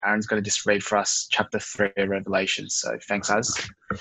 Aaron's going to just read for us chapter 3 of Revelation. So thanks, Az.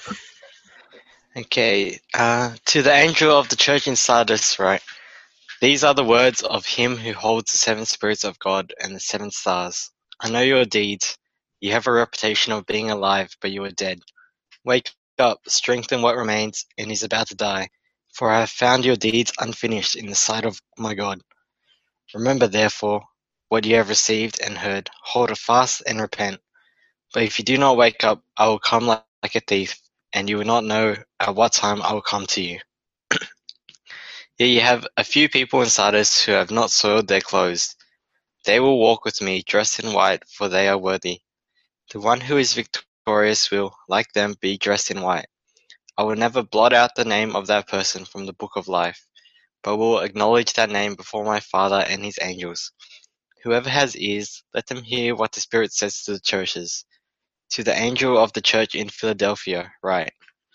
Okay, to the angel of the church in Sardis write, these are the words of him who holds the seven spirits of God and the seven stars. I know your deeds. You have a reputation of being alive, but you are dead. Wake up, strengthen what remains and is about to die, for I have found your deeds unfinished in the sight of my God. Remember, therefore, what you have received and heard, hold it fast and repent. But if you do not wake up, I will come like a thief, and you will not know at what time I will come to you. Yet you have a few people in Sardis who have not soiled their clothes. They will walk with me dressed in white, for they are worthy. The one who is victorious will, like them, be dressed in white. I will never blot out the name of that person from the book of life, but will acknowledge that name before my Father and his angels. Whoever has ears, let them hear what the Spirit says to the churches. To the angel of the church in Philadelphia write,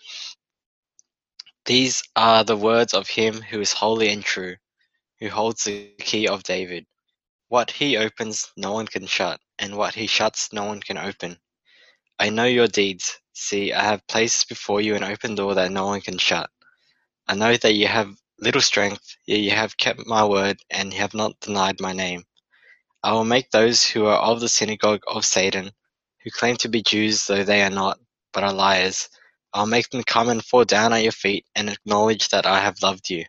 these are the words of him who is holy and true, who holds the key of David. What he opens no one can shut, and what he shuts no one can open. I know your deeds. See, I have placed before you an open door that no one can shut. I know that you have little strength, yet you have kept my word, and have not denied my name. I will make those who are of the synagogue of Satan, who claim to be Jews though they are not, but are liars, I'll make them come and fall down at your feet and acknowledge that I have loved you.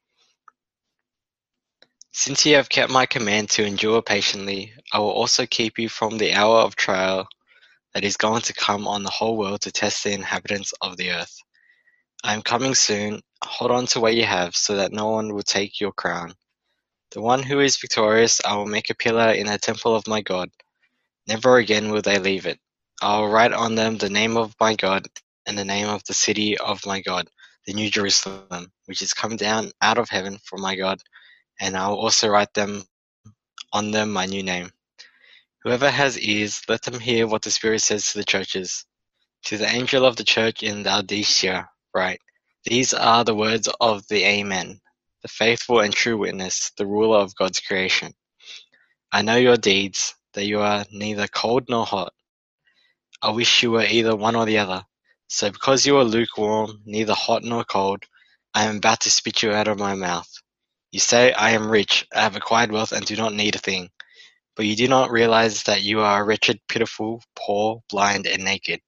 Since you have kept my command to endure patiently, I will also keep you from the hour of trial that is going to come on the whole world to test the inhabitants of the earth. I am coming soon. Hold on to what you have, so that no one will take your crown. The one who is victorious I will make a pillar in the temple of my God. Never again will they leave it. I will write on them the name of my God and the name of the city of my God, the New Jerusalem, which is come down out of heaven from my God, and I will also write on them my new name. Whoever has ears, let them hear what the Spirit says to the churches. To the angel of the church in Laodicea write, these are the words of the Amen, the faithful and true witness, the ruler of God's creation. I know your deeds, that you are neither cold nor hot. I wish you were either one or the other. So because you are lukewarm, neither hot nor cold, I am about to spit you out of my mouth. You say, I am rich, I have acquired wealth and do not need a thing. But you do not realize that you are wretched, pitiful, poor, blind, and naked.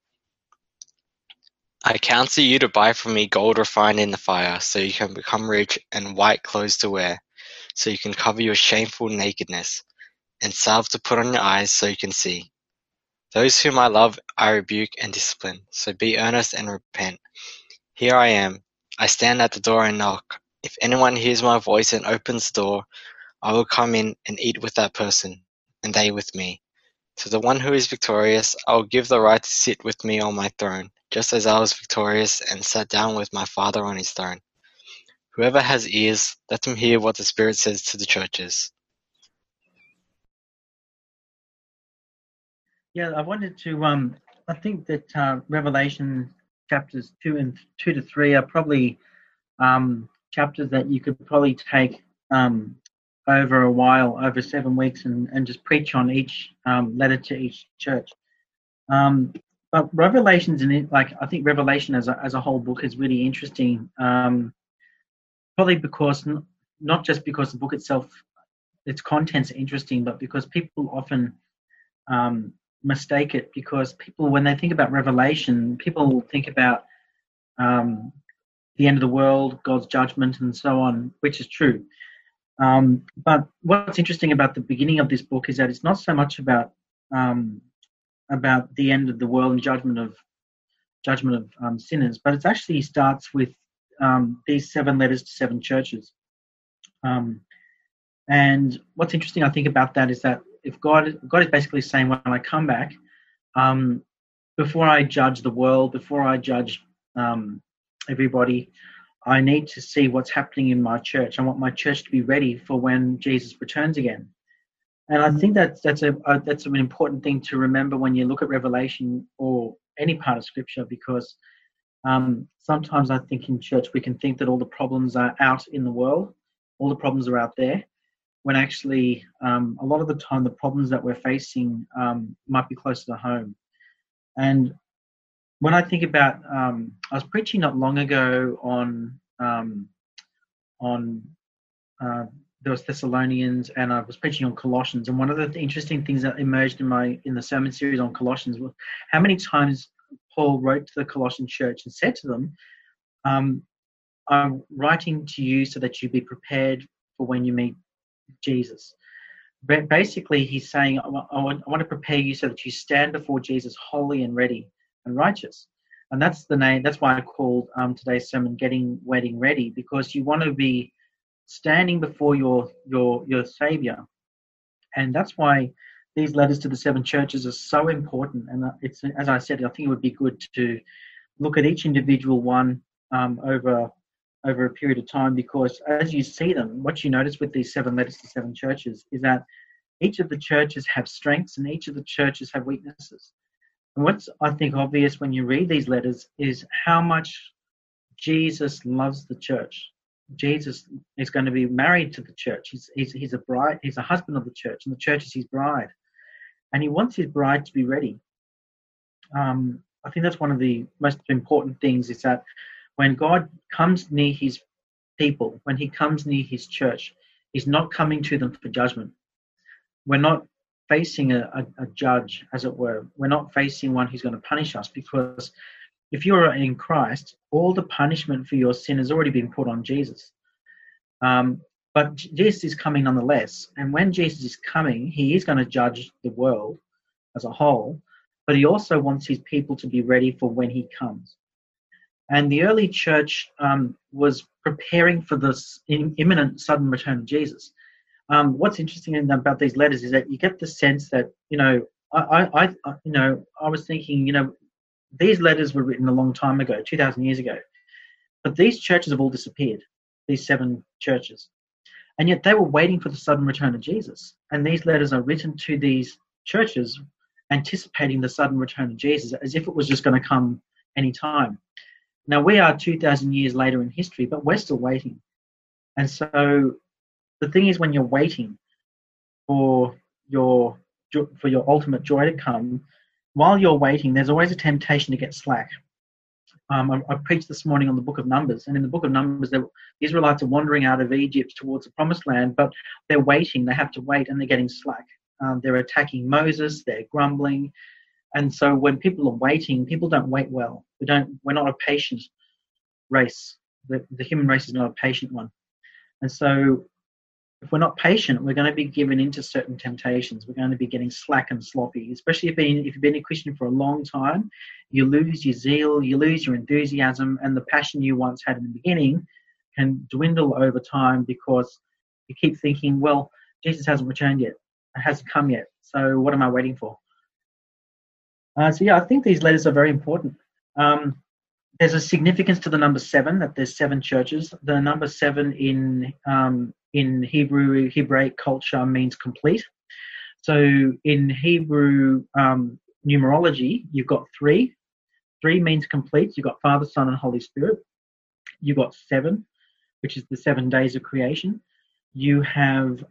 I counsel you to buy from me gold refined in the fire, so you can become rich, and white clothes to wear, so you can cover your shameful nakedness, and salve to put on your eyes, so you can see. Those whom I love I rebuke and discipline, so be earnest and repent. Here I am. I stand at the door and knock. If anyone hears my voice and opens the door, I will come in and eat with that person, and they with me. To the one who is victorious, I will give the right to sit with me on my throne, just as I was victorious and sat down with my Father on his throne. Whoever has ears, let them hear what the Spirit says to the churches. Yeah, I wanted to. I think that Revelation chapters 2 to 3 are probably chapters that you could probably take over a while, over 7 weeks, and just preach on each letter to each church. But Revelation's in it, like I think Revelation as a whole book is really interesting. Probably because not just because the book itself, its contents are interesting, but because people often mistake it, because people, when they think about Revelation, people think about the end of the world, God's judgment, and so on, which is true. But what's interesting about the beginning of this book is that it's not so much about the end of the world and judgment of sinners, but it actually starts with these 7 letters to 7 churches. And what's interesting, I think, about that is that if God is basically saying, when I come back, before I judge the world, before I judge everybody, I need to see what's happening in my church. I want my church to be ready for when Jesus returns again. And I think that's an important thing to remember when you look at Revelation or any part of Scripture, because sometimes I think in church we can think that all the problems are out in the world, all the problems are out there. when actually a lot of the time the problems that we're facing might be closer to home. And when I think about, I was preaching not long ago on there was Thessalonians, and I was preaching on Colossians. And one of the interesting things that emerged in the sermon series on Colossians was how many times Paul wrote to the Colossian church and said to them, I'm writing to you so that you be prepared for when you meet Jesus. But basically, he's saying, I want to prepare you so that you stand before Jesus holy and ready and righteous. And that's the name. That's why I called today's sermon "Getting Wedding Ready," because you want to be standing before your Savior, and that's why these letters to the 7 churches are so important. And it's, as I said, I think it would be good to look at each individual one over a period of time, because as you see them, what you notice with these 7 letters to 7 churches is that each of the churches have strengths and each of the churches have weaknesses. And what's, I think, obvious when you read these letters is how much Jesus loves the church. Jesus is going to be married to the church. He's a bride. He's a husband of the church, and the church is his bride. And he wants his bride to be ready. I think that's one of the most important things, is that when God comes near his people, when he comes near his church, he's not coming to them for judgment. We're not facing a judge, as it were. We're not facing one who's going to punish us, because if you're in Christ, all the punishment for your sin has already been put on Jesus. But Jesus is coming nonetheless. And when Jesus is coming, he is going to judge the world as a whole, but he also wants his people to be ready for when he comes. And the early church was preparing for this imminent sudden return of Jesus. What's interesting about these letters is that you get the sense that, I was thinking, these letters were written a long time ago, 2,000 years ago, but these churches have all disappeared, these 7 churches. And yet they were waiting for the sudden return of Jesus. And these letters are written to these churches anticipating the sudden return of Jesus, as if it was just going to come any time. Now, we are 2,000 years later in history, but we're still waiting. And so the thing is, when you're waiting for your ultimate joy to come, while you're waiting, there's always a temptation to get slack. I preached this morning on the book of Numbers, and in the book of Numbers, the Israelites are wandering out of Egypt towards the promised land, but they're waiting. They have to wait, and they're getting slack. They're attacking Moses. They're grumbling. And so when people are waiting, people don't wait well. We're not a patient race. The human race is not a patient one. And so if we're not patient, we're going to be given into certain temptations. We're going to be getting slack and sloppy, especially if you've been a Christian for a long time. You lose your zeal, you lose your enthusiasm, and the passion you once had in the beginning can dwindle over time, because you keep thinking, well, Jesus hasn't returned yet. It hasn't come yet. So what am I waiting for? I think these letters are very important. There's a significance to the number 7, that there's 7 churches. The number 7 in Hebraic culture means complete. So in Hebrew numerology, you've got 3. 3 means complete. You've got Father, Son, and Holy Spirit. You've got 7, which is the 7 days of creation. You have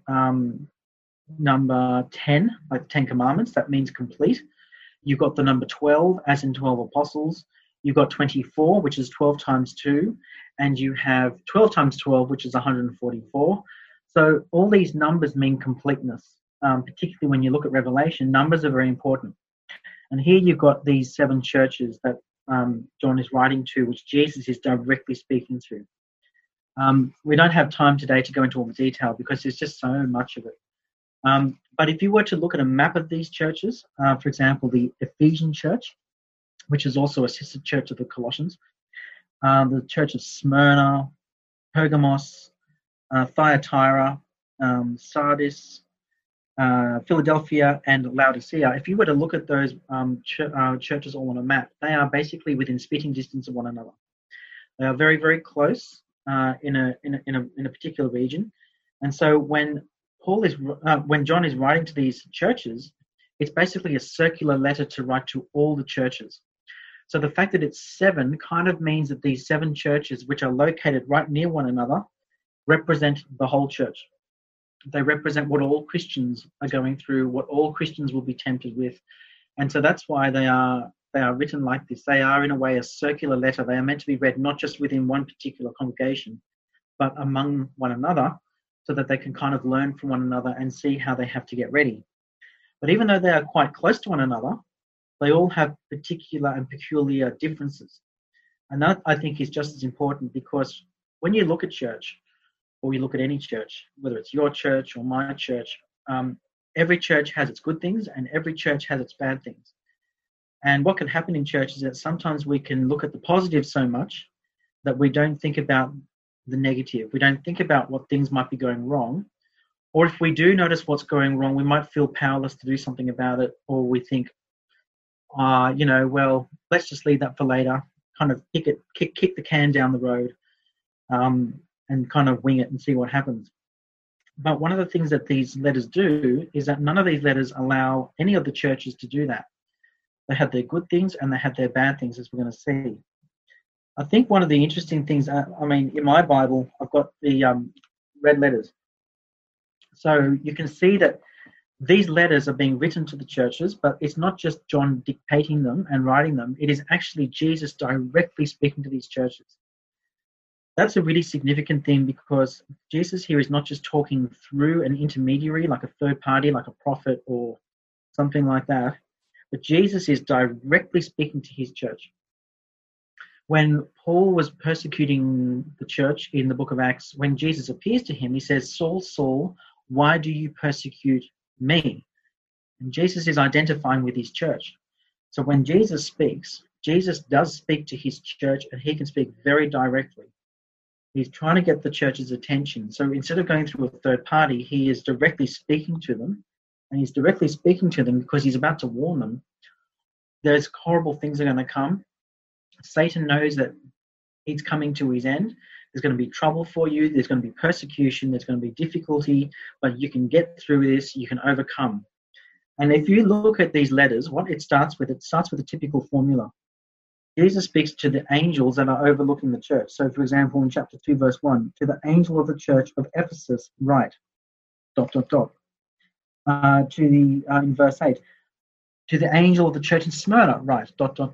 number 10, like the 10 Commandments. That means complete. You've got the number 12, as in 12 apostles. You've got 24, which is 12 times 2. And you have 12 times 12, which is 144. So all these numbers mean completeness, particularly when you look at Revelation. Numbers are very important. And here you've got these 7 churches that John is writing to, which Jesus is directly speaking to. We don't have time today to go into all the detail, because there's just so much of it. But if you were to look at a map of these churches, for example, the Ephesian church, which is also a sister church of the Colossians, the church of Smyrna, Pergamos, Thyatira, Sardis, Philadelphia, and Laodicea. If you were to look at those churches all on a map, they are basically within spitting distance of one another. They are very, very close in a particular region. And so when John is writing to these churches, it's basically a circular letter to write to all the churches. So the fact that it's 7 kind of means that these 7 churches, which are located right near one another, represent the whole church. They represent what all Christians are going through, what all Christians will be tempted with. And so that's why they are written like this. They are, in a way, a circular letter. They are meant to be read not just within one particular congregation, but among one another, so that they can kind of learn from one another and see how they have to get ready. But even though they are quite close to one another, they all have particular and peculiar differences. And that, I think, is just as important, because when you look at church, or you look at any church, whether it's your church or my church, every church has its good things and every church has its bad things. And what can happen in church is that sometimes we can look at the positive so much that we don't think about the negative. We don't think about what things might be going wrong. Or if we do notice what's going wrong, we might feel powerless to do something about it. Or we think, well, let's just leave that for later, kind of kick the can down the road, and kind of wing it and see what happens. But one of the things that these letters do is that none of these letters allow any of the churches to do that. They have their good things and they have their bad things, as we're going to see. I think one of the interesting things, in my Bible, I've got the red letters. So you can see that these letters are being written to the churches, but it's not just John dictating them and writing them. It is actually Jesus directly speaking to these churches. That's a really significant thing, because Jesus here is not just talking through an intermediary, like a third party, like a prophet or something like that, but Jesus is directly speaking to his church. When Paul was persecuting the church in the book of Acts, when Jesus appears to him, he says, "Saul, Saul, why do you persecute me?" And Jesus is identifying with his church. So when Jesus speaks, Jesus does speak to his church, and he can speak very directly. He's trying to get the church's attention. So instead of going through a third party, he is directly speaking to them. And he's directly speaking to them because he's about to warn them. There's horrible things are going to come. Satan knows that he's coming to his end. There's going to be trouble for you. There's going to be persecution. There's going to be difficulty. But you can get through this. You can overcome. And if you look at these letters, what it starts with a typical formula. Jesus speaks to the angels that are overlooking the church. So, for example, in chapter 2, verse 1, to the angel of the church of Ephesus, write, ... in verse 8, to the angel of the church in Smyrna, write, ...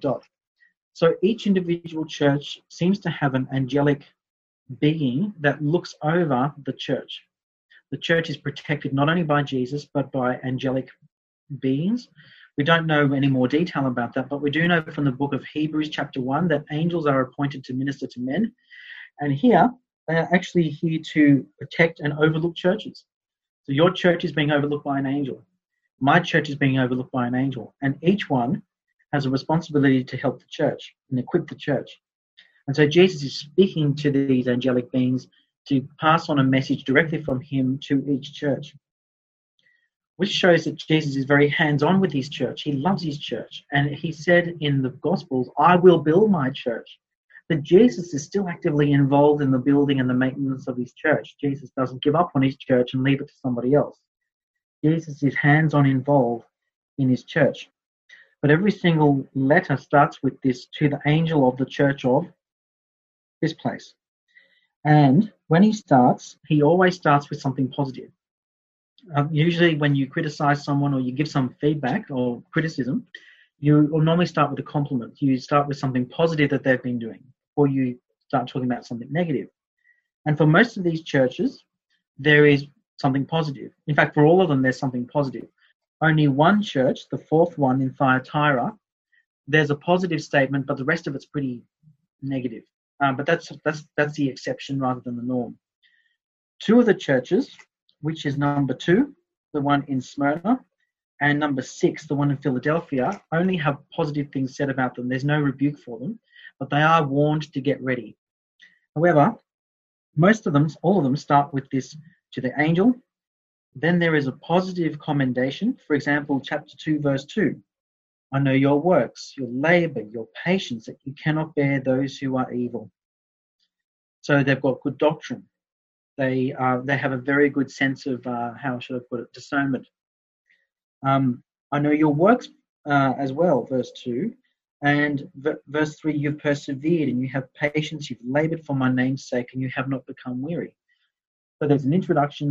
So each individual church seems to have an angelic being that looks over the church. The church is protected not only by Jesus, but by angelic beings. We don't know any more detail about that, but we do know from the book of Hebrews chapter 1 that angels are appointed to minister to men. And here, they are actually here to protect and overlook churches. So your church is being overlooked by an angel. My church is being overlooked by an angel. And each one has a responsibility to help the church and equip the church. And so Jesus is speaking to these angelic beings to pass on a message directly from him to each church, which shows that Jesus is very hands-on with his church. He loves his church. And he said in the Gospels, "I will build my church." But Jesus is still actively involved in the building and the maintenance of his church. Jesus doesn't give up on his church and leave it to somebody else. Jesus is hands-on involved in his church. But every single letter starts with this, to the angel of the church of this place. And when he starts, he always starts with something positive. Usually when you criticize someone or you give some feedback or criticism, you will normally start with a compliment. You start with something positive that they've been doing before you start talking about something negative. And for most of these churches, there is something positive. In fact, for all of them, there's something positive. Only one church, the fourth one in Thyatira, there's a positive statement, but the rest of it's pretty negative. But that's the exception rather than the norm. Two of the churches, which is number 2, the one in Smyrna, and number 6, the one in Philadelphia, only have positive things said about them. There's no rebuke for them, but they are warned to get ready. However, all of them start with this, to the angel. Then there is a positive commendation. For example, chapter 2, verse 2. "I know your works, your labor, your patience, that you cannot bear those who are evil." So they've got good doctrine. They have a very good sense of, how should I put it, discernment. "I know your works as well," verse 2. And verse 3, "You've persevered and you have patience, you've labored for my name's sake and you have not become weary." So there's an introduction,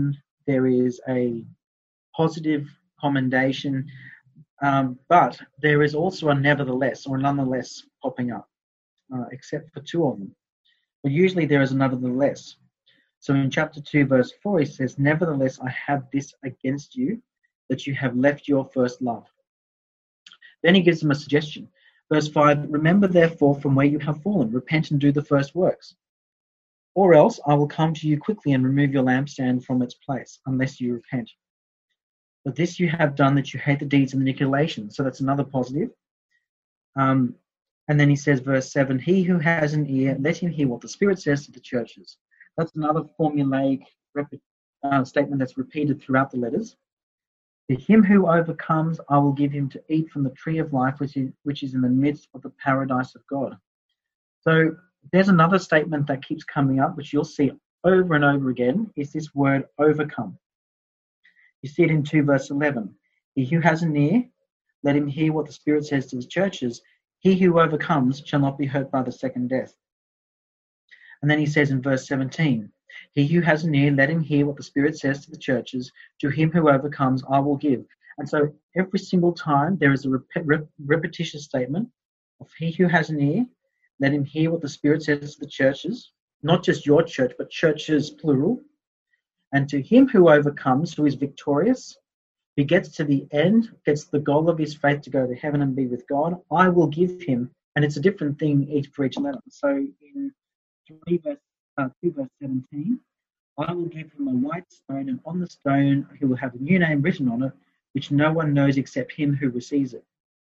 there is a positive commendation, but there is also a nevertheless or nonetheless popping up, except for two of them. But usually there is a nevertheless. So in chapter 2, verse 4, he says, "Nevertheless, I have this against you, that you have left your first love." Then he gives them a suggestion. Verse 5, "Remember therefore from where you have fallen, repent and do the first works. Or else I will come to you quickly and remove your lampstand from its place, unless you repent. But this you have done, that you hate the deeds of the Nicolaitans." So that's another positive. And then he says, verse 7, "He who has an ear, let him hear what the Spirit says to the churches." That's another formulaic statement that's repeated throughout the letters. "To him who overcomes, I will give him to eat from the tree of life, which is in the midst of the paradise of God." So there's another statement that keeps coming up, which you'll see over and over again, is this word overcome. You see it in 2 verse 11. "He who has an ear, let him hear what the Spirit says to the churches. He who overcomes shall not be hurt by the second death." And then he says in verse 17, "He who has an ear, let him hear what the Spirit says to the churches. To him who overcomes, I will give." And so every single time there is a repetitious statement of "he who has an ear, let him hear what the Spirit says to the churches," not just your church, but churches plural. "And to him who overcomes, who is victorious, who gets to the end, gets the goal of his faith to go to heaven and be with God, I will give him." And it's a different thing for each letter. So in 2 verse 17, "I will give him a white stone, and on the stone he will have a new name written on it, which no one knows except him who receives it."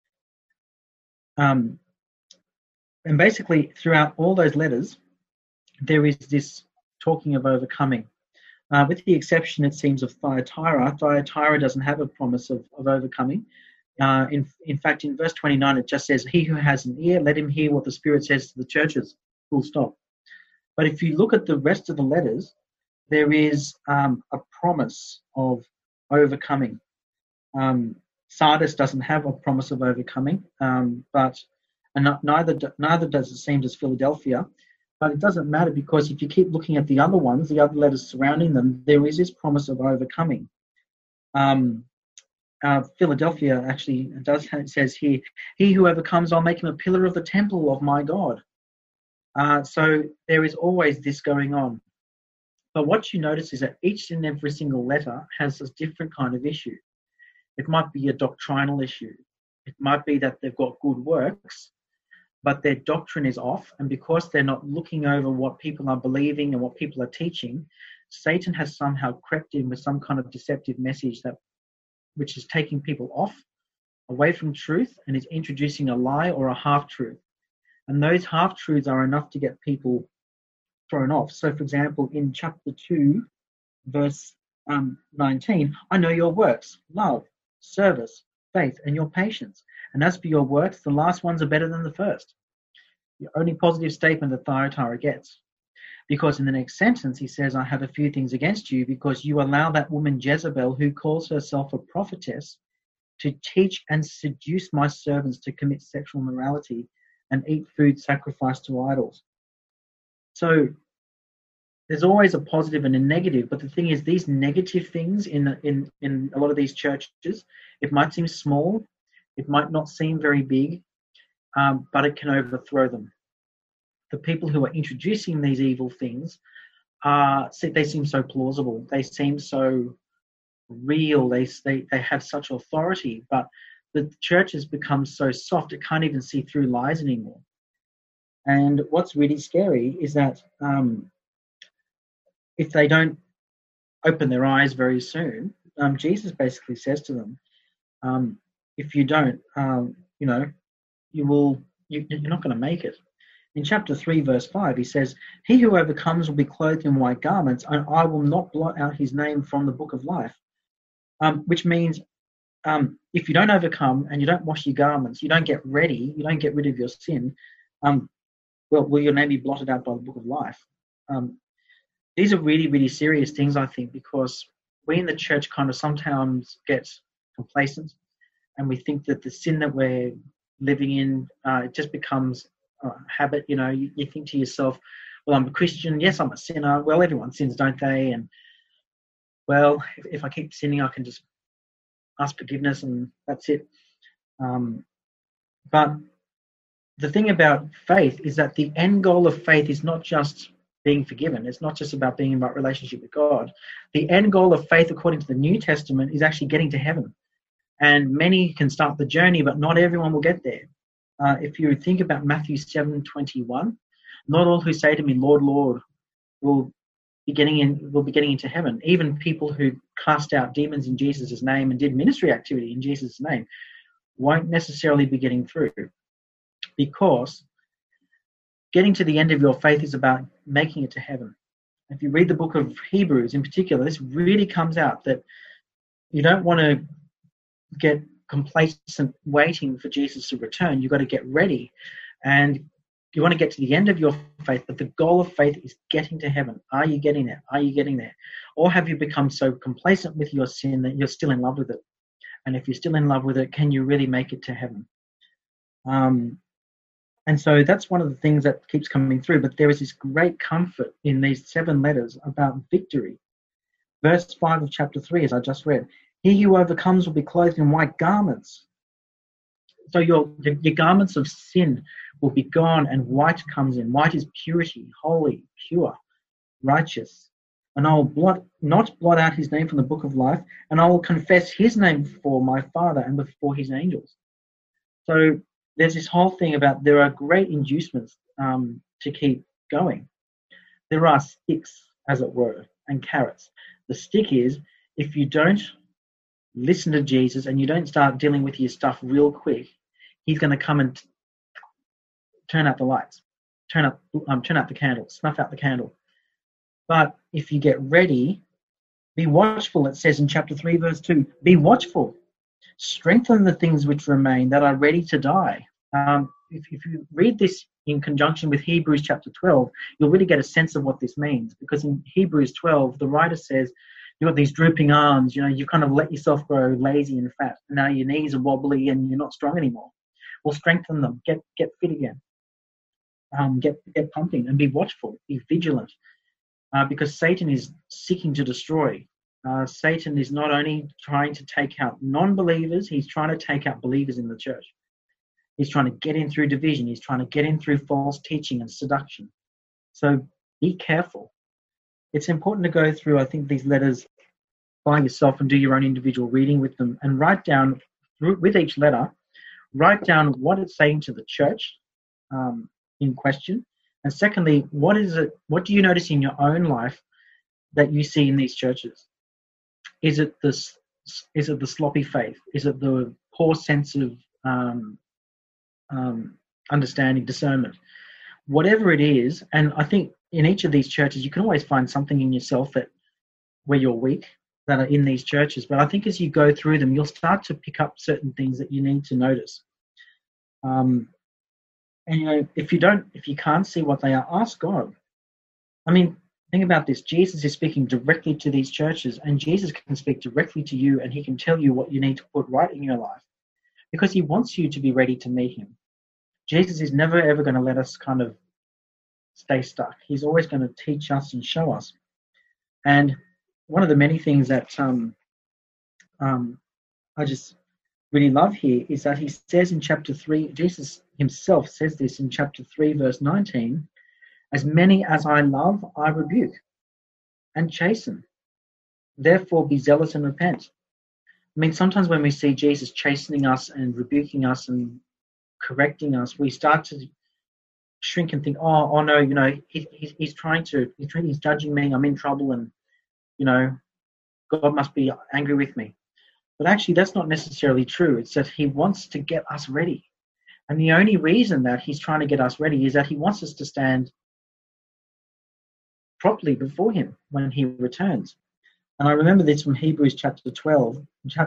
And basically, throughout all those letters, there is this talking of overcoming. With the exception, it seems, of Thyatira. Thyatira doesn't have a promise of overcoming. In fact, in verse 29, it just says, "He who has an ear, let him hear what the Spirit says to the churches." Full stop. But if you look at the rest of the letters, there is a promise of overcoming. Sardis doesn't have a promise of overcoming, but neither does it seem as Philadelphia. But it doesn't matter, because if you keep looking at the other ones, the other letters surrounding them, there is this promise of overcoming. Philadelphia actually says here, "He who overcomes, I'll make him a pillar of the temple of my God." So there is always this going on. But what you notice is that each and every single letter has a different kind of issue. It might be a doctrinal issue. It might be that they've got good works, but their doctrine is off, and because they're not looking over what people are believing and what people are teaching, Satan has somehow crept in with some kind of deceptive message which is taking people away from truth, and is introducing a lie or a half-truth. And those half-truths are enough to get people thrown off. So, for example, in chapter 2, verse 19, "I know your works, love, service, faith, and your patience. And as for your works, the last ones are better than the first." The only positive statement that Thyatira gets. Because in the next sentence, he says, "I have a few things against you, because you allow that woman Jezebel, who calls herself a prophetess, to teach and seduce my servants to commit sexual immorality and eat food sacrificed to idols." So there's always a positive and a negative, but the thing is, these negative things in a lot of these churches, it might seem small, it might not seem very big, but it can overthrow them. The people who are introducing these evil things, they seem so plausible. They seem so real. They have such authority, but the church has become so soft it can't even see through lies anymore. And what's really scary is that if they don't open their eyes very soon, Jesus basically says to them, if you don't, you're not going to make it. In chapter 3, verse 5, he says, "He who overcomes will be clothed in white garments, and I will not blot out his name from the book of life." Which means if you don't overcome and you don't wash your garments, you don't get ready, you don't get rid of your sin, will your name be blotted out by the book of life? These are really, really serious things, I think, because we in the church kind of sometimes get complacent, and we think that the sin that we're living in, it just becomes a habit. You think to yourself, well, I'm a Christian, yes, I'm a sinner, well, everyone sins, don't they? And well, if I keep sinning, I can just ask forgiveness and that's it. But the thing about faith is that the end goal of faith is not just being forgiven. It's not just about being in right relationship with God. The end goal of faith, according to the New Testament, is actually getting to heaven. And many can start the journey, but not everyone will get there. If you think about Matthew 7:21, not all who say to me, Lord, Lord, will be getting into heaven. Even people who cast out demons in Jesus' name and did ministry activity in Jesus' name won't necessarily be getting through, because getting to the end of your faith is about making it to heaven. If you read the book of Hebrews in particular, this really comes out that you don't want to get complacent waiting for Jesus to return. You've got to get ready, and you want to get to the end of your faith, but the goal of faith is getting to heaven. Are you getting there? Are you getting there? Or have you become so complacent with your sin that you're still in love with it? And if you're still in love with it, can you really make it to heaven? And so that's one of the things that keeps coming through. But there is this great comfort in these 7 letters about victory. Verse 5 of chapter 3, as I just read, he who overcomes will be clothed in white garments. So your garments of sin will be gone, and white comes in. White is purity, holy, pure, righteous. And I will not blot out his name from the book of life, and I will confess his name before my Father and before his angels. So there's this whole thing about there are great inducements to keep going. There are sticks, as it were, and carrots. The stick is, if you don't listen to Jesus and you don't start dealing with your stuff real quick, he's going to come and turn out the lights, turn out the candle, snuff out the candle. But if you get ready, be watchful, it says in chapter 3, verse 2, be watchful. Strengthen the things which remain that are ready to die. If you read this in conjunction with Hebrews chapter 12, you'll really get a sense of what this means. Because in Hebrews 12, the writer says, you've got these drooping arms, you kind of let yourself grow lazy and fat. Now your knees are wobbly and you're not strong anymore. Well, strengthen them, get fit again. Get pumping and be watchful, be vigilant. Because Satan is seeking to destroy. Satan is not only trying to take out non-believers, he's trying to take out believers in the church. He's trying to get in through division. He's trying to get in through false teaching and seduction. So be careful. It's important to go through, I think, these letters by yourself and do your own individual reading with them, and write down, with each letter, write down what it's saying to the church in question. And secondly, what do you notice in your own life that you see in these churches? Is it the sloppy faith? Is it the poor sense of understanding, discernment? Whatever it is, and I think in each of these churches, you can always find something in yourself where you're weak, that are in these churches. But I think as you go through them, you'll start to pick up certain things that you need to notice. And if you can't see what they are, ask God. I mean, think about this. Jesus is speaking directly to these churches, and Jesus can speak directly to you, and he can tell you what you need to put right in your life, because he wants you to be ready to meet him. Jesus is never, ever going to let us kind of stay stuck. He's always going to teach us and show us. And one of the many things that I just really love here is that he says in chapter 3, Jesus himself says this in chapter 3, verse 19, as many as I love, I rebuke and chasten. Therefore be zealous and repent. I mean, sometimes when we see Jesus chastening us and rebuking us and correcting us, we start to shrink and think, oh no, he's judging me, I'm in trouble, and God must be angry with me. But actually, that's not necessarily true. It's that he wants to get us ready. And the only reason that he's trying to get us ready is that he wants us to stand properly before him when he returns. And I remember this from Hebrews chapter 12.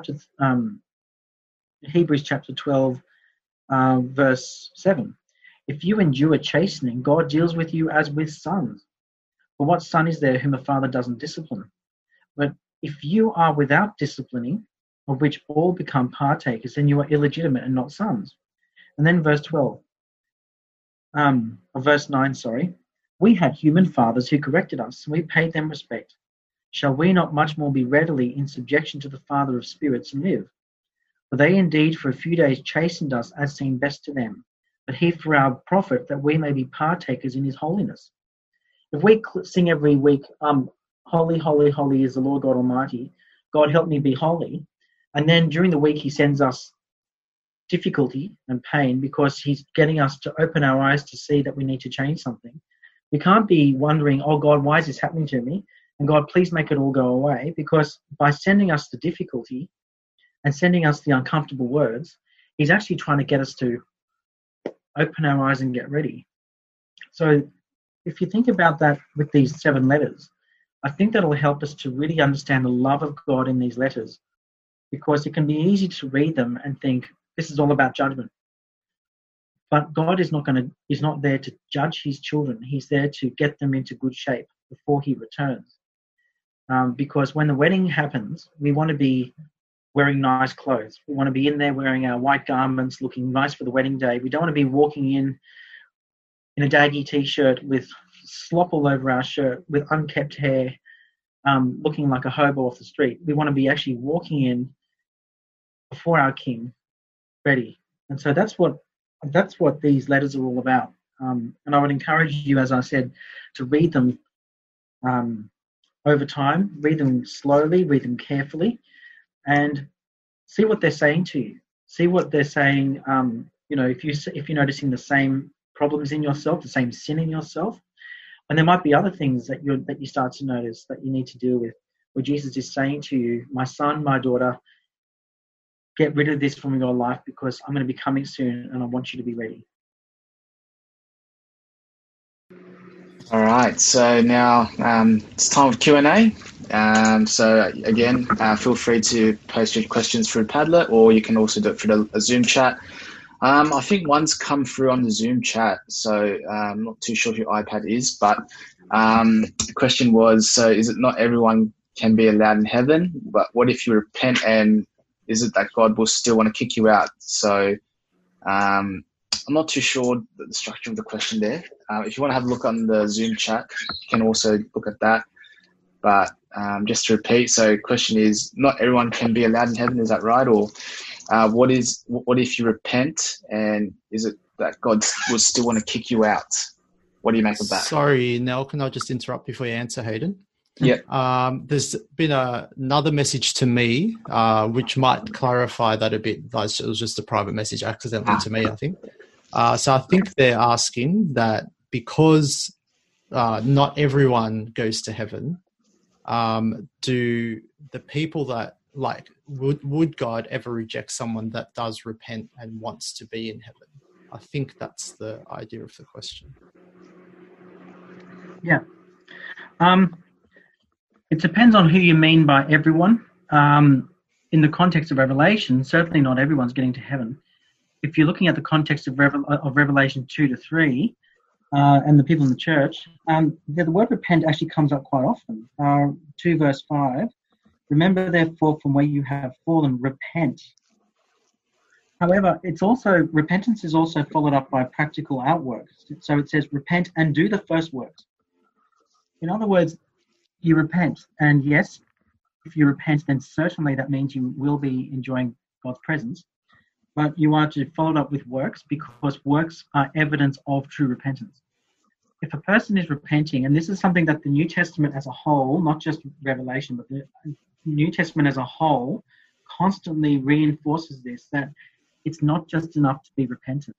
Hebrews chapter 12, verse 7. If you endure chastening, God deals with you as with sons. For what son is there whom a father doesn't discipline? But if you are without disciplining, of which all become partakers, then you are illegitimate and not sons. And then verse 9, we had human fathers who corrected us, and we paid them respect. shall we not much more be readily in subjection to the Father of spirits and live? For they indeed for a few days chastened us as seemed best to them, but he for our profit, that we may be partakers in his holiness. If we sing every week, holy, holy, holy is the Lord God Almighty, God help me be holy, and then during the week he sends us difficulty and pain because he's getting us to open our eyes to see that we need to change something. We can't be wondering, oh God, why is this happening to me? And God, please make it all go away, because by sending us the difficulty and sending us the uncomfortable words, he's actually trying to get us to open our eyes and get ready. So if you think about that with these 7 letters, I think that'll help us to really understand the love of God in these letters, because it can be easy to read them and think this is all about judgment. But God is not there to judge his children. He's there to get them into good shape before he returns. Because when the wedding happens, we want to be wearing nice clothes. We want to be in there wearing our white garments, looking nice for the wedding day. We don't want to be walking in a daggy t-shirt with slop all over our shirt, with unkempt hair, looking like a hobo off the street. We want to be actually walking in before our King, ready. And so that's what these letters are all about. And I would encourage you, as I said, to read them over time, read them slowly, read them carefully, and see what they're saying to you. See what they're saying. If you're noticing the same problems in yourself, the same sin in yourself, and there might be other things that you start to notice that you need to deal with, where Jesus is saying to you, my son, my daughter, get rid of this from your life because I'm going to be coming soon and I want you to be ready. All right, so now it's time for Q&A. So again, feel free to post your questions through Padlet, or you can also do it through a Zoom chat. I think one's come through on the Zoom chat, so I'm not too sure if your iPad is, but the question was, so is it not everyone can be allowed in heaven, but what if you repent, and is it that God will still want to kick you out? So I'm not too sure the structure of the question there. If you want to have a look on the Zoom chat, you can also look at that. But just to repeat, so the question is, not everyone can be allowed in heaven, is that right? Or what if you repent, and is it that God will still want to kick you out? What do you make of that? Sorry, Nell, can I just interrupt before you answer, Hayden? Yeah. There's been another message to me, which might clarify that a bit. It was just a private message accidentally to me, I think. So I think they're asking that because not everyone goes to heaven, do the people that, would God ever reject someone that does repent and wants to be in heaven? I think that's the idea of the question. Yeah. It depends on who you mean by everyone. In the context of Revelation, certainly not everyone's getting to heaven. If you're looking at the context of Revelation 2-3 and the people in the church, the word repent actually comes up quite often. 2 verse 5, remember therefore from where you have fallen, repent. However, repentance is also followed up by practical outworks. So it says repent and do the first works. In other words, you repent, and yes, if you repent, then certainly that means you will be enjoying God's presence, but you are to follow it up with works, because works are evidence of true repentance. If a person is repenting, and this is something that the New Testament as a whole, not just Revelation, but the New Testament as a whole constantly reinforces this, that it's not just enough to be repentant.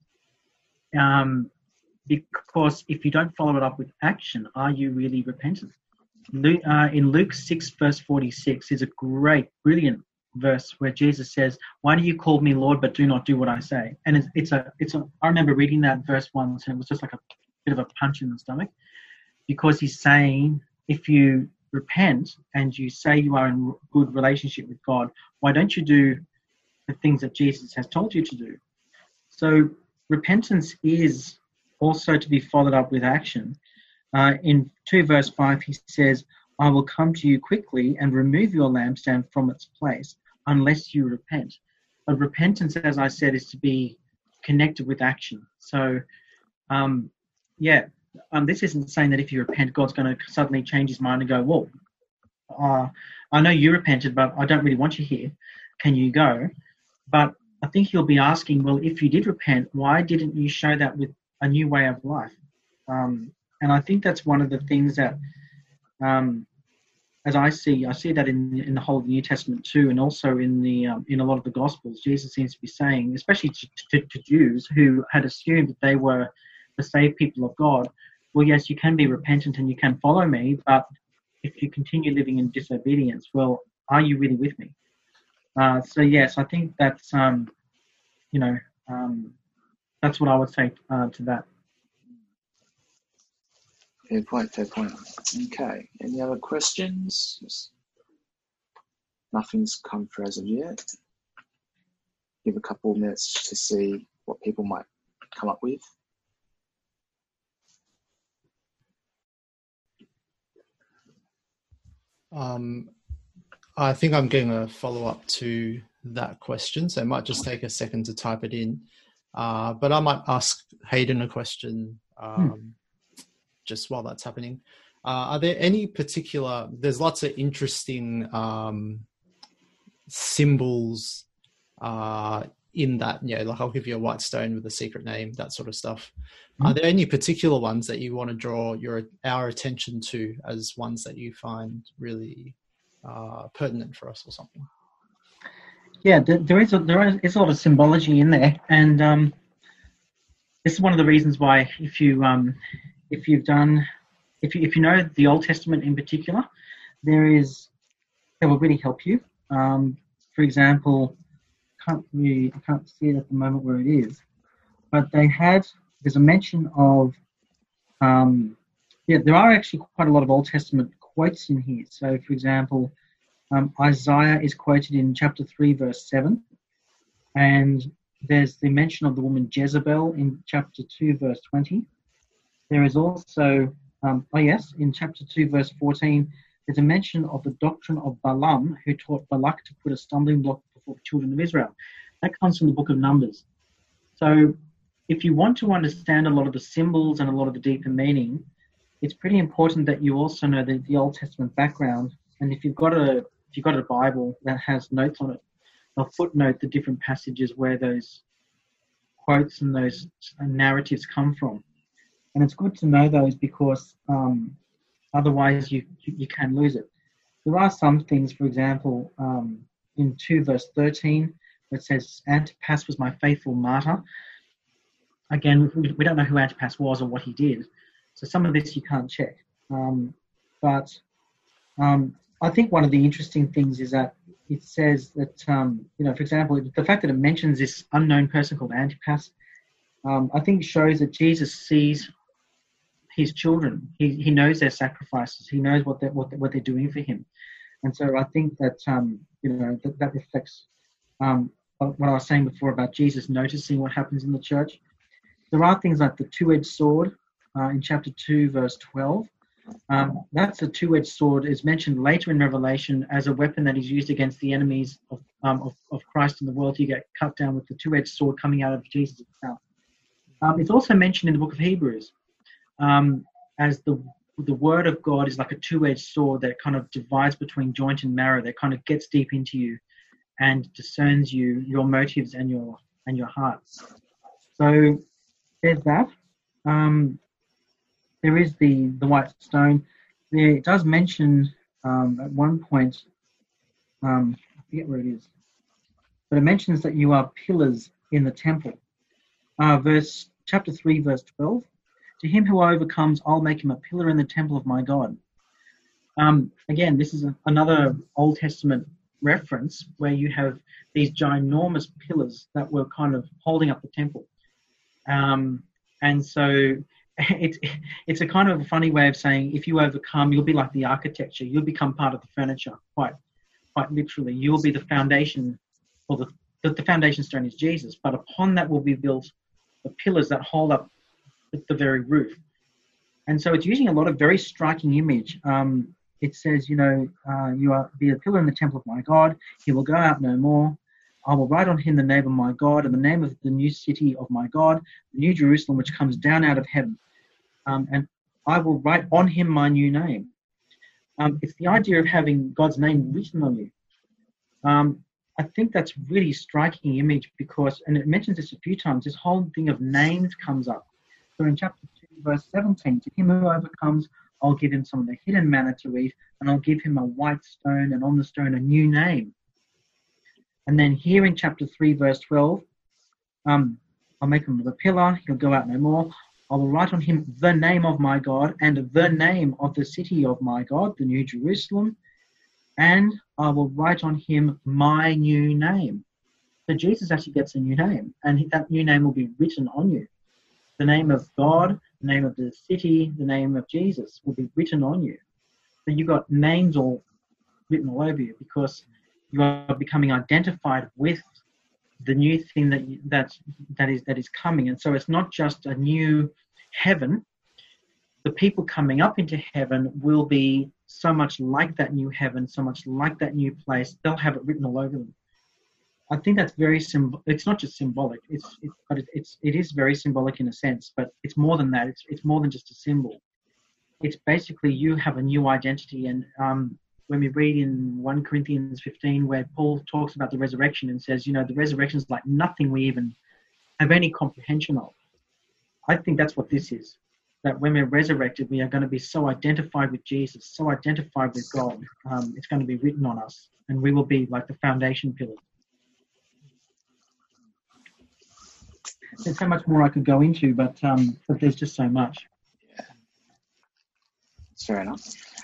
Because if you don't follow it up with action, are you really repentant? In Luke 6 verse 46 is a great, brilliant verse where Jesus says, "Why do you call me Lord, but do not do what I say?" And I remember reading that verse once, and it was just like a bit of a punch in the stomach, because he's saying, if you repent and you say you are in good relationship with God, why don't you do the things that Jesus has told you to do? So repentance is also to be followed up with action. In 2 verse 5, he says, "I will come to you quickly and remove your lampstand from its place unless you repent." But repentance, as I said, is to be connected with action. So, this isn't saying that if you repent, God's going to suddenly change his mind and go, "Well, I know you repented, but I don't really want you here. Can you go? But I think he'll be asking, well, if you did repent, why didn't you show that with a new way of life? And I think that's one of the things that, as I see that in the whole of the New Testament too, and also in a lot of the Gospels, Jesus seems to be saying, especially to Jews who had assumed that they were the saved people of God, well, yes, you can be repentant and you can follow me, but if you continue living in disobedience, well, are you really with me? So yes, I think that's that's what I would say to that. Fair point. Okay. Any other questions? Nothing's come through as of yet. Give a couple of minutes to see what people might come up with. I think I'm getting a follow-up to that question, so it might just take a second to type it in. But I might ask Hayden a question just while that's happening. Are there any particular... There's lots of interesting symbols in that, like I'll give you a white stone with a secret name, that sort of stuff. Are there any particular ones that you want to draw our attention to as ones that you find really pertinent for us or something? Yeah, there is a lot of symbology in there, and this is one of the reasons why if you know the Old Testament in particular, that will really help you. For example, I can't see it at the moment where it is, but there's a mention of there are actually quite a lot of Old Testament quotes in here. So, for example, Isaiah is quoted in chapter 3, verse 7, and there's the mention of the woman Jezebel in chapter 2, verse 20. There is also, in chapter 2, verse 14, there's a mention of the doctrine of Balaam, who taught Balak to put a stumbling block before the children of Israel. That comes from the book of Numbers. So if you want to understand a lot of the symbols and a lot of the deeper meaning, it's pretty important that you also know the Old Testament background. And if you've got a Bible that has notes on it, they'll footnote the different passages where those quotes and those narratives come from. And it's good to know those because otherwise you can lose it. There are some things, for example, in 2 verse 13, where it says, Antipas was my faithful martyr. Again, we don't know who Antipas was or what he did. So some of this you can't check. But I think one of the interesting things is that it says that, for example, the fact that it mentions this unknown person called Antipas, I think shows that Jesus sees his children. He knows their sacrifices. He knows what they're doing for him. And so I think that, that reflects what I was saying before about Jesus noticing what happens in the church. There are things like the two-edged sword in chapter 2, verse 12. That's a two-edged sword is mentioned later in Revelation as a weapon that is used against the enemies of Christ in the world. You get cut down with the two-edged sword coming out of Jesus himself. It's also mentioned in the book of Hebrews as the word of God is like a two-edged sword that kind of divides between joint and marrow, that kind of gets deep into you and discerns your motives and your hearts. So there's that. There is the white stone. It does mention at one point, I forget where it is, but it mentions that you are pillars in the temple. Chapter 3, verse 12. To him who overcomes, I'll make him a pillar in the temple of my God. Again, this is another Old Testament reference where you have these ginormous pillars that were kind of holding up the temple. And so it's a kind of a funny way of saying if you overcome, you'll be like the architecture. You'll become part of the furniture, quite literally. You'll be the foundation, or the foundation stone is Jesus, but upon that will be built the pillars that hold up the very roof. And so it's using a lot of very striking image. It says, you are be a pillar in the temple of my God. He will go out no more. I will write on him the name of my God and the name of the new city of my God, the new Jerusalem, which comes down out of heaven. And I will write on him my new name. It's the idea of having God's name written on you. I think that's really striking image because, and it mentions this a few times, this whole thing of names comes up. So in chapter 2, verse 17, to him who overcomes, I'll give him some of the hidden manna to eat, and I'll give him a white stone, and on the stone a new name. And then here in chapter 3, verse 12, I'll make him a pillar, he'll go out no more. I will write on him the name of my God and the name of the city of my God, the New Jerusalem, and I will write on him my new name. So Jesus actually gets a new name, and that new name will be written on you. The name of God, the name of the city, the name of Jesus will be written on you. So you've got names all written all over you because you are becoming identified with the new thing that is coming. And so it's not just a new heaven. The people coming up into heaven will be so much like that new heaven, so much like that new place. They'll have it written all over them. I think that's very it's not just symbolic. It is very symbolic in a sense, but it's more than that. It's more than just a symbol. It's basically you have a new identity. And when we read in 1 Corinthians 15, where Paul talks about the resurrection and says, the resurrection is like nothing we even have any comprehension of. I think that's what this is. That when we're resurrected, we are going to be so identified with Jesus, so identified with God. It's going to be written on us, and we will be like the foundation pillar. There's so much more I could go into, but there's just so much. Yeah, that's fair enough.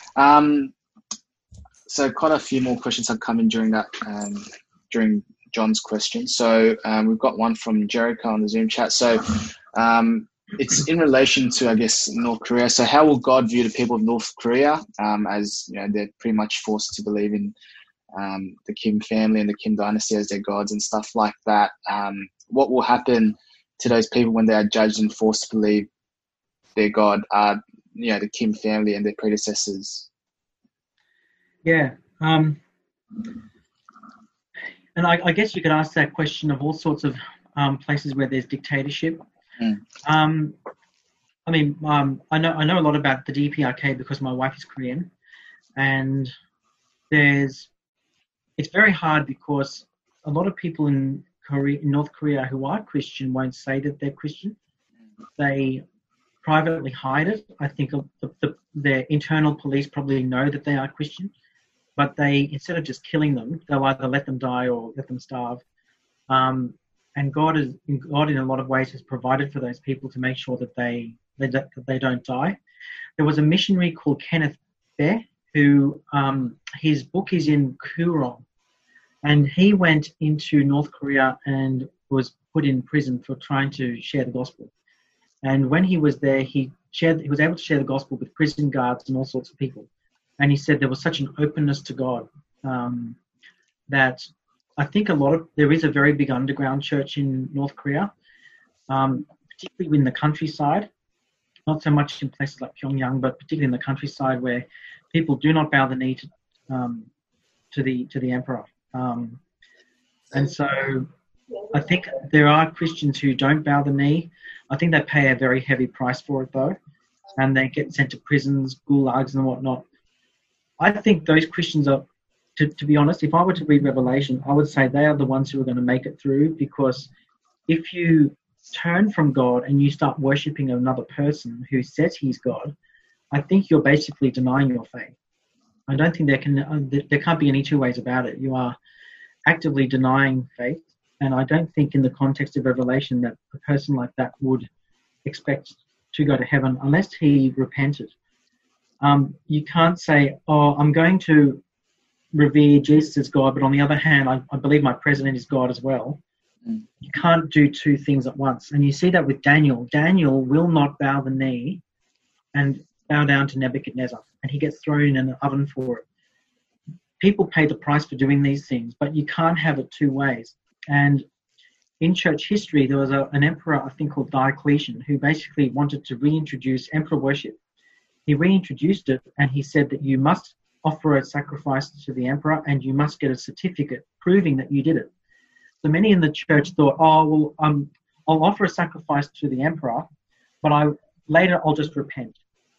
So quite a few more questions have come in during John's question. So we've got one from Jericho on the Zoom chat. So it's in relation to, I guess, North Korea. So how will God view the people of North Korea as they're pretty much forced to believe in the Kim family and the Kim dynasty as their gods and stuff like that? What will happen to those people when they are judged and forced to believe their God are the Kim family and their predecessors? Yeah. And I guess you could ask that question of all sorts of places where there's dictatorship. I know a lot about the DPRK because my wife is Korean, and it's very hard because a lot of people in North Korea who are Christian won't say that they're Christian. They privately hide it. I think their internal police probably know that they are Christian, but they, instead of just killing them, they'll either let them die or let them starve. And God in a lot of ways has provided for those people to make sure that they don't die. There was a missionary called Kenneth Bae who his book is in Kurong, and he went into North Korea and was put in prison for trying to share the gospel. And when he was there, he was able to share the gospel with prison guards and all sorts of people. And he said there was such an openness to God that I think there is a very big underground church in North Korea, particularly in the countryside, not so much in places like Pyongyang, but particularly in the countryside where people do not bow the knee to the emperor. And so I think there are Christians who don't bow the knee. I think they pay a very heavy price for it though, and they get sent to prisons, gulags and whatnot. I think those Christians are, to be honest, if I were to read Revelation, I would say they are the ones who are going to make it through, because if you turn from God and you start worshipping another person who says he's God, I think you're basically denying your faith. I don't think there can't be any two ways about it. You are actively denying faith, and I don't think in the context of Revelation that a person like that would expect to go to heaven unless he repented. You can't say, I'm going to revere Jesus as God, but on the other hand, I believe my president is God as well. You can't do two things at once. And you see that with Daniel. Daniel will not bow the knee and bow down to Nebuchadnezzar, and he gets thrown in an oven for it. People pay the price for doing these things, but you can't have it two ways. And in church history, there was an emperor, I think, called Diocletian, who basically wanted to reintroduce emperor worship. He reintroduced it, and he said that you must offer a sacrifice to the emperor and you must get a certificate proving that you did it. So many in the church thought, I'll offer a sacrifice to the emperor, but later I'll just repent.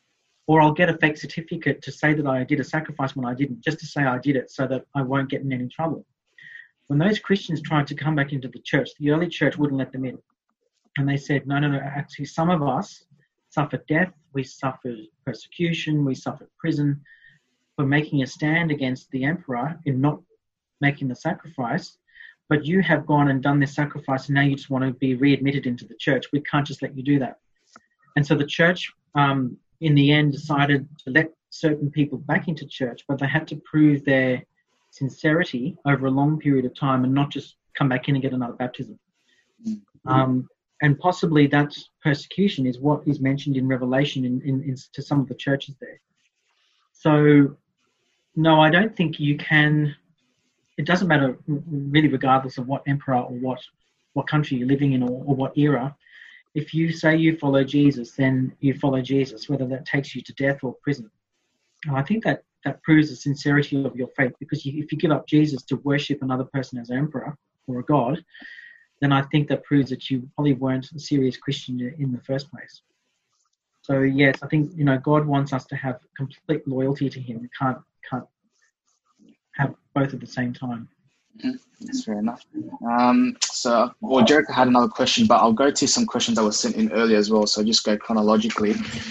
or I'll get a fake certificate to say that I did a sacrifice when I didn't, just to say I did it so that I won't get in any trouble. When those Christians tried to come back into the church, the early church wouldn't let them in. And they said, no, actually some of us suffered death, we suffered persecution, we suffered prison for making a stand against the emperor in not making the sacrifice, but you have gone and done this sacrifice and now you just want to be readmitted into the church. We can't just let you do that. And so the church, in the end, decided to let certain people back into church, but they had to prove their sincerity over a long period of time and not just come back in and get another baptism. And possibly that persecution is what is mentioned in Revelation in to some of the churches there. So, no, I don't think you can. It doesn't matter really, regardless of what emperor or what country you're living in or what era. If you say you follow Jesus, then you follow Jesus, whether that takes you to death or prison. And I think that proves the sincerity of your faith, because if you give up Jesus to worship another person as an emperor or a god, then I think that proves that you probably weren't a serious Christian in the first place. So yes, I think God wants us to have complete loyalty to Him. We can't have both at the same time. That's fair enough. Jericho had another question, but I'll go to some questions that were sent in earlier as well. So I'll just go chronologically.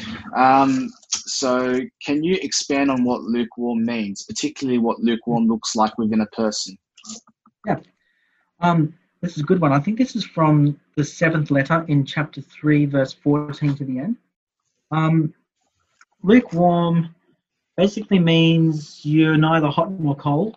So can you expand on what lukewarm means, particularly what lukewarm looks like within a person? Yeah. This is a good one. I think this is from the 7th letter in chapter 3, verse 14 to the end. Lukewarm basically means you're neither hot nor cold.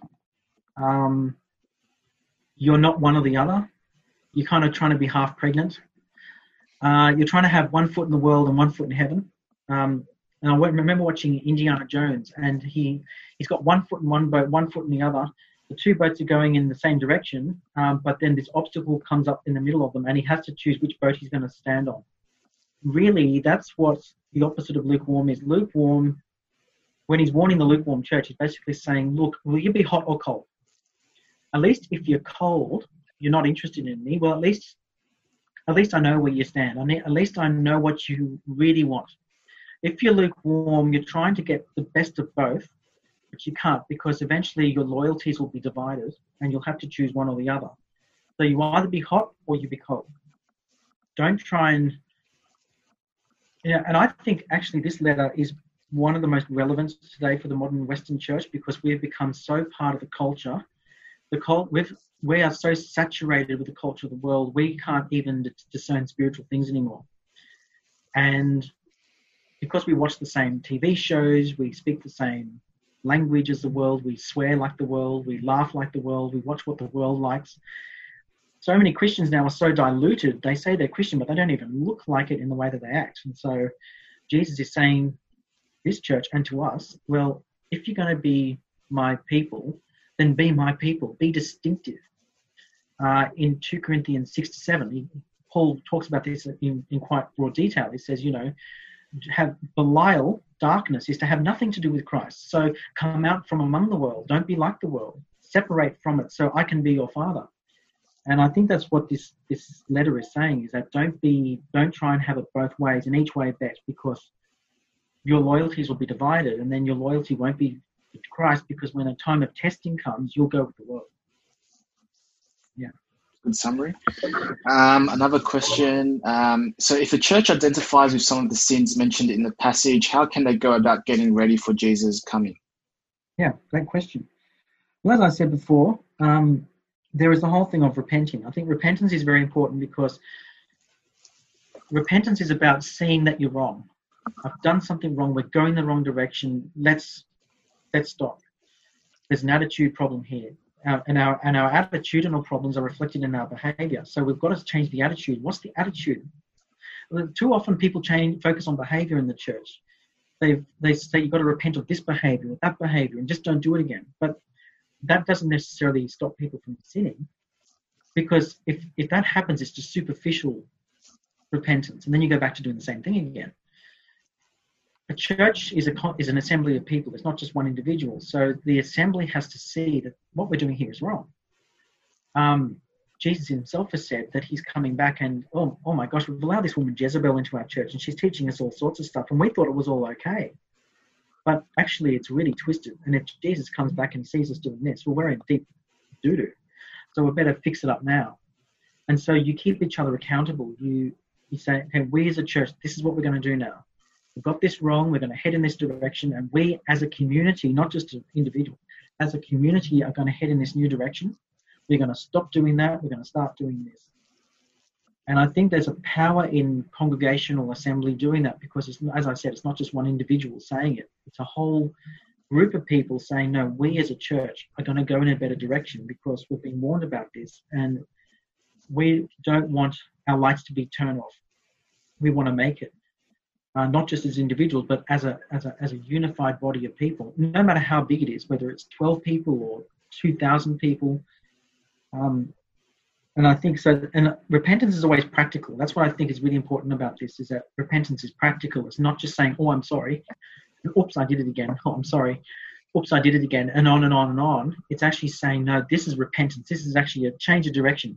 You're not one or the other. You're kind of trying to be half pregnant. You're trying to have one foot in the world and one foot in heaven. And I remember watching Indiana Jones, and he's got one foot in one boat, one foot in the other. The two boats are going in the same direction, but then this obstacle comes up in the middle of them, and he has to choose which boat he's going to stand on. Really, that's what the opposite of lukewarm is. Lukewarm, when he's warning the lukewarm church, he's basically saying, look, will you be hot or cold? At least if you're cold, you're not interested in me. Well, at least I know where you stand. At least I know what you really want. If you're lukewarm, you're trying to get the best of both, but you can't, because eventually your loyalties will be divided and you'll have to choose one or the other. So you either be hot or you be cold. Don't try and... and I think actually this letter is one of the most relevant today for the modern Western church, because we've become so part of the culture. We are so saturated with the culture of the world, we can't even discern spiritual things anymore. And because we watch the same TV shows, we speak the same language as the world, we swear like the world, we laugh like the world, we watch what the world likes. So many Christians now are so diluted, they say they're Christian, but they don't even look like it in the way that they act. And so Jesus is saying, this church and to us, well, if you're going to be my people, then be my people, be distinctive. In 2 Corinthians 6-7, Paul talks about this in quite broad detail. He says, have Belial, darkness, is to have nothing to do with Christ. So come out from among the world. Don't be like the world. Separate from it so I can be your father. And I think that's what this letter is saying, is that don't try and have it both ways, and each way bet, because your loyalties will be divided, and then your loyalty won't be with Christ, because when a time of testing comes, you'll go with the world. Yeah. Good summary. Another question. So if a church identifies with some of the sins mentioned in the passage, how can they go about getting ready for Jesus' coming? Yeah, great question. Well, as I said before, there is the whole thing of repenting. I think repentance is very important, because repentance is about seeing that you're wrong. I've done something wrong. We're going the wrong direction. Let's stop. There's an attitude problem here. And our attitudinal problems are reflected in our behavior. So we've got to change the attitude. What's the attitude? Too often people focus on behavior in the church. They say you've got to repent of this behavior or that behavior and just don't do it again. But that doesn't necessarily stop people from sinning, because if that happens, it's just superficial repentance, and then you go back to doing the same thing again. A church is an assembly of people. It's not just one individual. So the assembly has to see that what we're doing here is wrong. Jesus himself has said that he's coming back, and oh my gosh, we've allowed this woman Jezebel into our church, and she's teaching us all sorts of stuff, and we thought it was all okay. But actually, it's really twisted. And if Jesus comes back and sees us doing this, well, we're in deep doo-doo. So we better fix it up now. And so you keep each other accountable. You say, okay, we as a church, this is what we're going to do now. We've got this wrong. We're going to head in this direction. And we as a community, not just an individual, as a community are going to head in this new direction. We're going to stop doing that. We're going to start doing this. And I think there's a power in congregational assembly doing that, because, it's, as I said, it's not just one individual saying it. It's a whole group of people saying, no, we as a church are going to go in a better direction because we've been warned about this. And we don't want our lights to be turned off. We want to make it, not just as individuals, but as a unified body of people, no matter how big it is, whether it's 12 people or 2,000 people. And I think so. And repentance is always practical. That's what I think is really important about this, is that repentance is practical. It's not just saying, oh, I'm sorry. Oops, I did it again. Oh, I'm sorry. Oops, I did it again. And on and on and on. It's actually saying, no, this is repentance. This is actually a change of direction.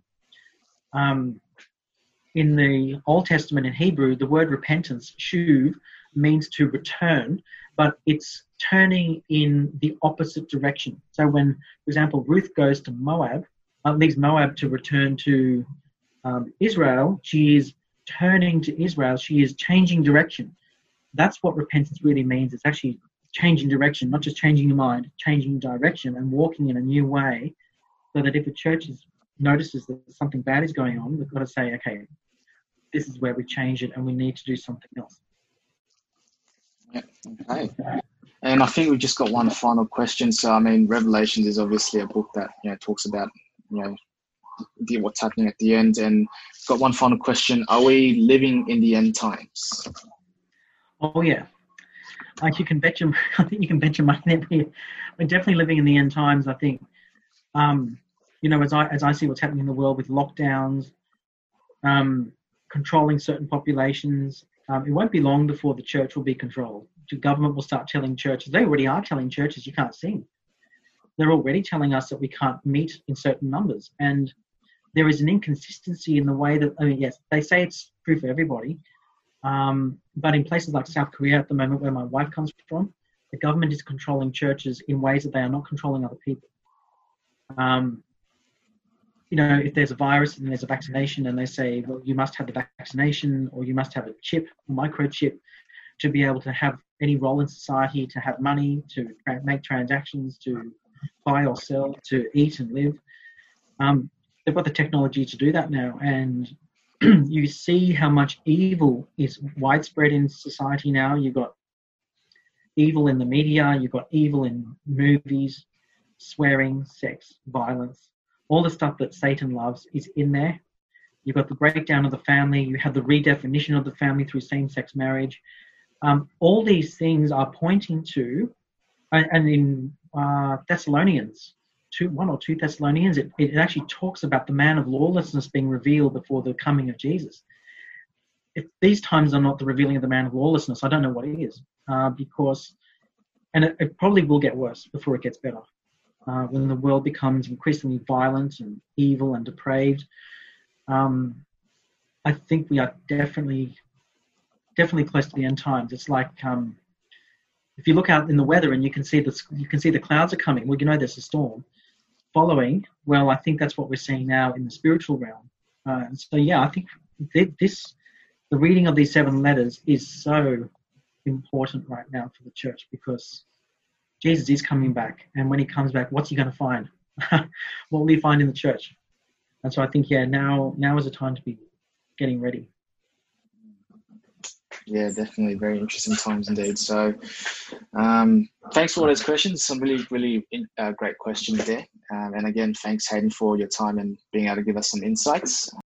In the Old Testament in Hebrew, the word repentance, shuv, means to return, but it's turning in the opposite direction. So when, for example, Ruth goes to Moab, leaves Moab to return to Israel, she is turning to Israel. She is changing direction. That's what repentance really means. It's actually changing direction, not just changing your mind, changing direction and walking in a new way, so that if a church notices that something bad is going on, we've got to say, okay, this is where we change it and we need to do something else. Yeah, okay. And I think we've just got one final question. So, I mean, Revelations is obviously a book that, talks about, what's happening at the end. And got one final question. Are we living in the end times? Oh, yeah. Like you can bet your, I think you can bet your money that we're definitely living in the end times. I think, as I see what's happening in the world with lockdowns, controlling certain populations, it won't be long before the church will be controlled. The government will start telling churches, they already are telling churches you can't sing. They're already telling us that we can't meet in certain numbers. And there is an inconsistency in the way that, yes, they say it's true for everybody. But in places like South Korea at the moment, where my wife comes from, the government is controlling churches in ways that they are not controlling other people. If there's a virus and there's a vaccination and they say, well, you must have the vaccination or you must have a chip, a microchip, to be able to have any role in society, to have money, to make transactions, to buy or sell, to eat and live. They've got the technology to do that now. And you see how much evil is widespread in society now. You've got evil in the media, you've got evil in movies, swearing, sex, violence. All the stuff that Satan loves is in there. You've got the breakdown of the family. You have the redefinition of the family through same-sex marriage. All these things are pointing to, and in Thessalonians, 1 or 2 Thessalonians, it actually talks about the man of lawlessness being revealed before the coming of Jesus. If these times are not the revealing of the man of lawlessness, I don't know what it is, because it probably will get worse before it gets better. When the world becomes increasingly violent and evil and depraved, I think we are definitely close to the end times. It's like if you look out in the weather and you can see the clouds are coming. Well, there's a storm following. Well, I think that's what we're seeing now in the spiritual realm. I think the reading of these 7 letters is so important right now for the church, because Jesus is coming back, and when he comes back, what's he going to find? What will he find in the church? And so I think, now is the time to be getting ready. Yeah, definitely very interesting times indeed. So thanks for all those questions. Some really, really great questions there. And again, thanks, Hayden, for your time and being able to give us some insights.